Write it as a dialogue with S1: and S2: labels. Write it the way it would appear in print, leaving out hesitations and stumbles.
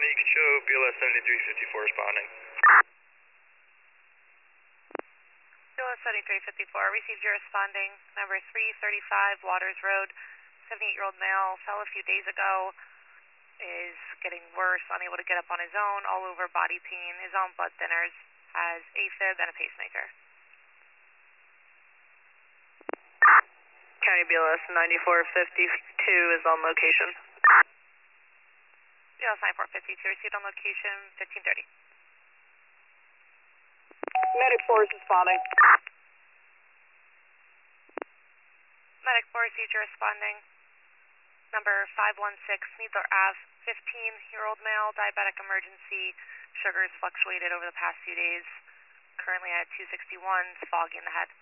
S1: County, you can show BLS 7354 responding.
S2: BLS 7354, received your responding. Number 335 Waters Road, 78-year-old male, fell a few days ago, is getting worse, unable to get up on his own, all over body pain, is on blood thinners, has AFib and a pacemaker.
S3: County BLS 9452 is on location.
S2: BLS 9452 received on location, 1530.
S3: Medic 4 is responding.
S2: Medic 4 received your responding. Number 516 Needler Ave, 15-year-old male, diabetic emergency, sugars fluctuated over the past few days. Currently at 261, foggy in the head.